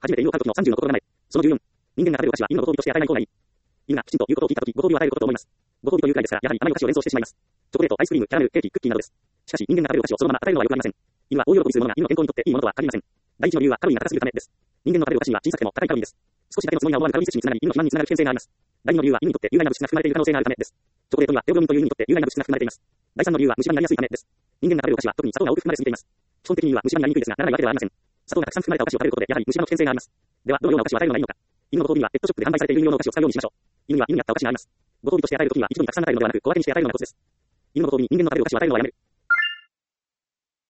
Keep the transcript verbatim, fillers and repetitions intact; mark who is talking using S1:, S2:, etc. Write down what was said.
S1: 初めて犬を飼う時のさんじゅうの心構え。そのじゅうよん。人間が食べるお菓子は犬のご褒美として与えない方がいい。犬がきちんと言うことを聞いた時、ご褒美を与えることと思います。ご褒美というくらいですから、やはり甘いお菓子を連想してしまいます。チョコレート、アイスクリーム、キャラメル、ケーキ、クッキーなどです。しかし、人間が食べるお菓子をそのまま与えるのは良くありません。犬は大喜びするものが犬の健康にとっていいものとは限りません。第一の理由はカロリーが高すぎるためです。人間の食べるお菓子には小さくても高いカロリーです。少しだけのつもりが思わぬカロリー摂取につながり、犬の肥満につながる危険性があります。第二の理由は犬にとって有害な物質が含まれている可能性があるためです。チョコレートにはテオブロミンという犬にとって有害な物質が含まれています。第三の理由は虫歯になりやすいためです。人間が食べるお菓子は特に砂糖が多く含まれすぎています。基本的に犬は虫歯になりにくいですが、ならないわけではありません。砂糖がたくさん含まれたお菓子を食べることで、やはり虫歯の危険性があります。では、どのようなお菓子を与えるのがいいのか。犬のご褒美にはペットショップで販売されている犬用のお菓子を使うようにしましょう。犬には犬に合ったお菓子があります。ご褒美として与えるときには一度にたくさん与えるのではなく、小分けにして与えるのがコツです。犬のご褒美に人間の食べるお菓子を与えるのはやめる。